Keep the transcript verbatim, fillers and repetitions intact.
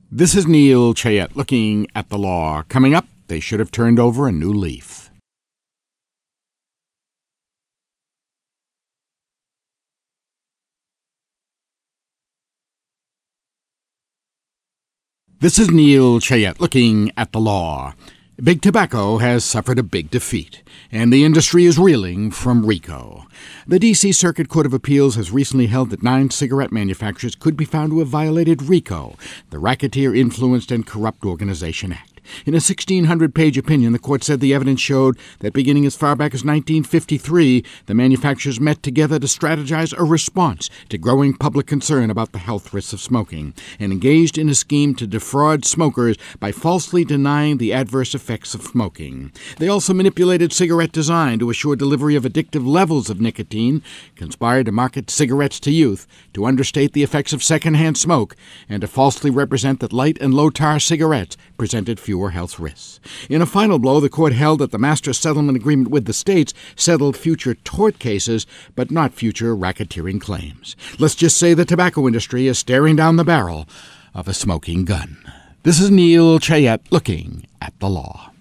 This is Neil Chayette looking at the law. Coming up, they should have turned over a new leaf. This is Neil Chayette looking at the law. Big Tobacco has suffered a big defeat, and the industry is reeling from RICO. The D C Circuit Court of Appeals has recently held that nine cigarette manufacturers could be found to have violated RICO, the Racketeer Influenced and Corrupt Organization Act. In a sixteen hundred page opinion, the court said the evidence showed that beginning as far back as nineteen fifty-three, the manufacturers met together to strategize a response to growing public concern about the health risks of smoking, and engaged in a scheme to defraud smokers by falsely denying the adverse effects of smoking. They also manipulated cigarette design to assure delivery of addictive levels of nicotine, conspired to market cigarettes to youth, to understate the effects of secondhand smoke, and to falsely represent that light and low-tar cigarettes presented fewer health risks. In a final blow, the court held that the master settlement agreement with the states settled future tort cases, but not future racketeering claims. Let's just say the tobacco industry is staring down the barrel of a smoking gun. This is Neil Chayette looking at the law.